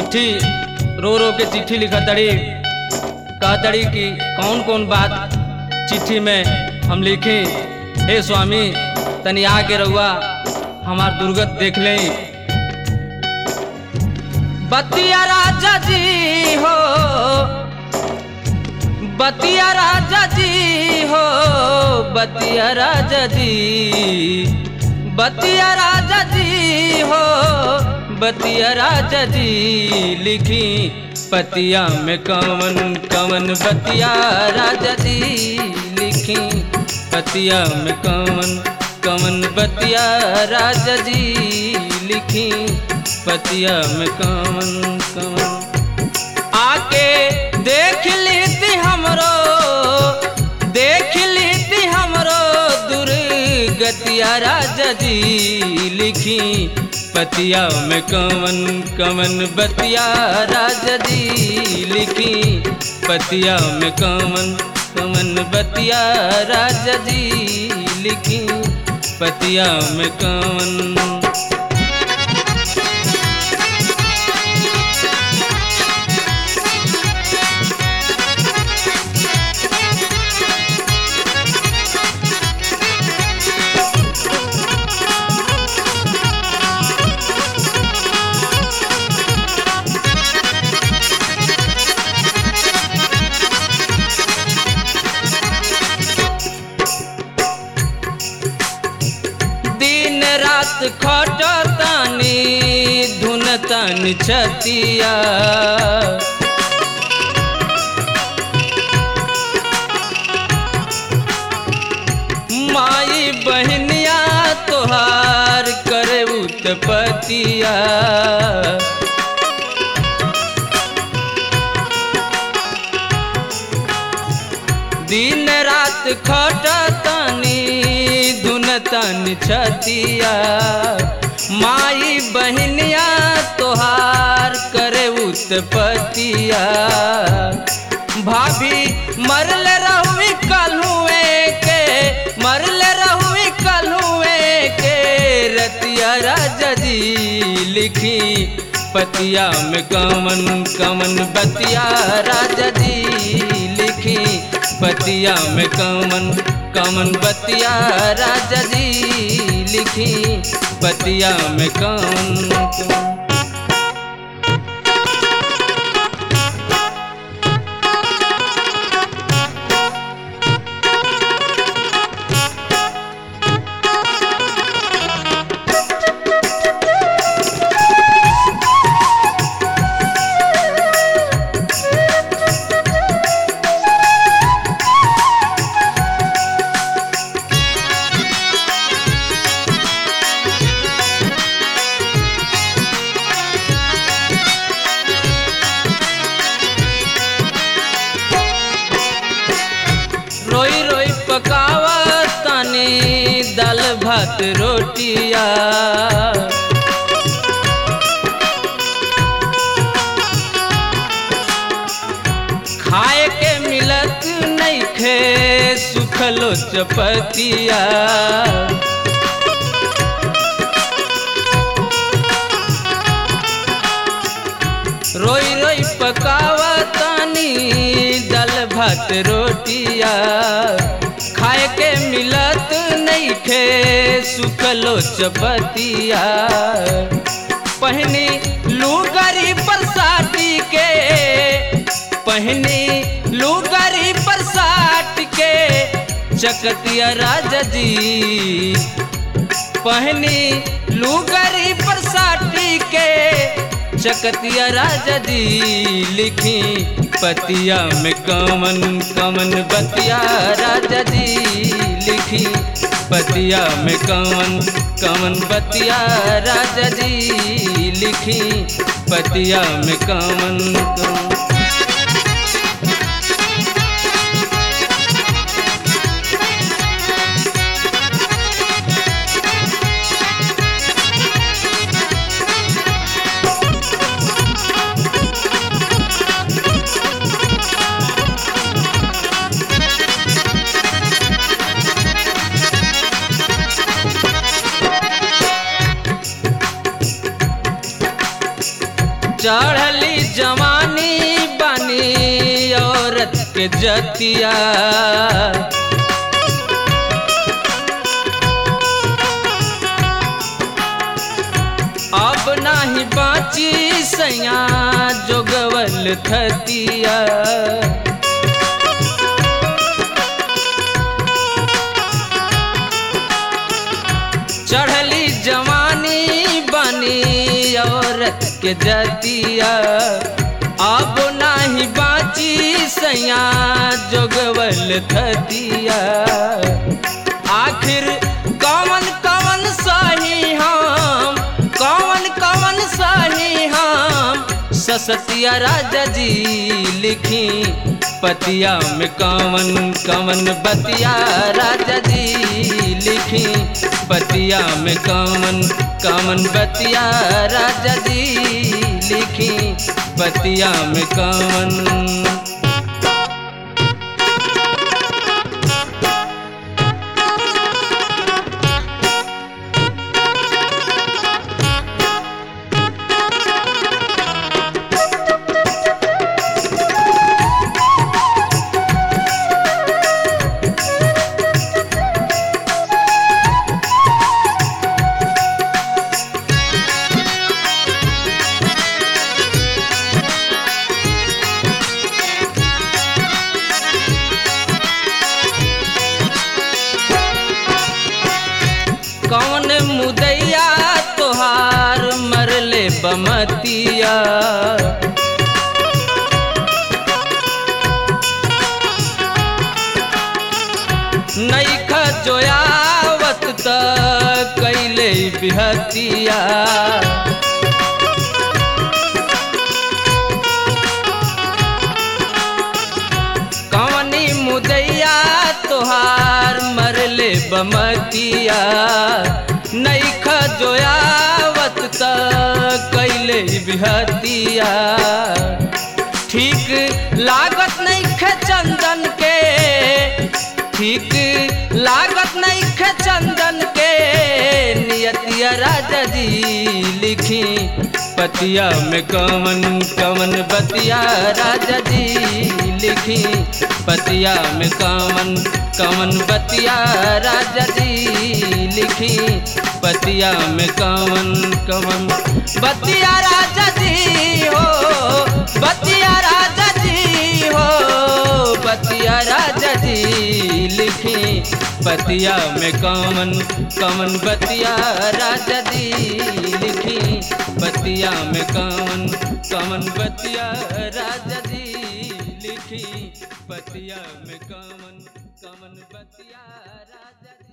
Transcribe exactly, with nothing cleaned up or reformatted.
चिट्ठी रो रो के चिट्ठी लिखा तड़ी, कहा तड़ी कि कौन कौन बात चिट्ठी में हम लिखी। हे स्वामी तनी आके रहुआ हमार दुर्गत देख ले। बतिया राजा जी हो, बतिया राजा जी हो, बतिया राजा जी, बतिया राजा जी हो, बतिया राजा जी लिखी पतिया में कवन कवन बतिया राजा जी लिखी पतिया में कवन कवन बतिया राजा जी लिखी पतिया में कवन कवन। आके देख लीती हमरो, देख लीती हमरो दुर्गतिया राजा जी लिखी पतिया में कवन कवन बतिया राजा जी लिखी पतिया में कवन कवन बतिया राजा जी लिखी पतिया में कवन। खटतानी धुनतन छतिया, माई बहनिया तोहार करे उत्पतिया। दिन रात खटतानी धुनतन छतिया, माई बहनिया तोहार करे उत्पतिया। भाभी मरल रहुई कलहुए के, मरल रहुई कलहुए के रतिया राजा जी लिखी पतिया में कवन कवन बतिया राजा जी लिखी पतिया में कवन कवन बतिया राजा जी लिखी पतिया में कवन कवन। रोई रोई पकावतानी दाल भात रोटिया, खाए के मिलत नहीं खे सुखलो चपतिया। रोई रोई पकावतानी दाल भात रोटिया, खाए के मिलत नहीं खे सुखलो चपतिया। पहनी लुगरी परसाटी के, पहनी लुगरी परसाट के चकतिया राजा जी, पहनी लुगरी परसाटी के चकतिया राजा जी लिखी पतिया में कवन कवन बतिया राजा जी लिखी पतिया में कवन कवन बतिया राजा जी लिखी पतिया में कवन कवन। चढ़ली जवानी बनी औरत के जतिया, अब नाही बाची सैया जोगवल थतिया। चढ़ली जवानी बनी औरत के जतिया, अब नाही बाची सैया जोगवल थतिया। आखिर कवन कवन सही हम, कवन कवन सही हम, ससतिया राजा जी लिखी पतिया में कवन कवन बतिया राजा जी लिखी पतिया में कवन कवन बतिया राजा जी लिखी पतिया में कवन। कौन मुदैया तोहार मरले बमतिया, नैखा जोयावत त कैले बिहतिया। कौनी मुदैया तोहार मरले बमतिया, नैखा जोयावत त कैले बिहतिया। ठीक लागत नैखे चंदन के, ठीक लागत नैखे चंदन के, नियतिया राजा जी लिखी पतिया में कवन कवन बतिया राजा जी लिखी पतिया में कवन कवन बतिया राजा जी लिखी पतिया में कवन कवन बतिया राजा जी हो, बतिया राजा जी हो, बतिया राजा जी लिखी पतिया में कवन कवन बतिया राजा जी लिखी पतिया में कवन कवन बतिया राजा जी लिखी पतिया में कवन कवन बतिया राजा जी।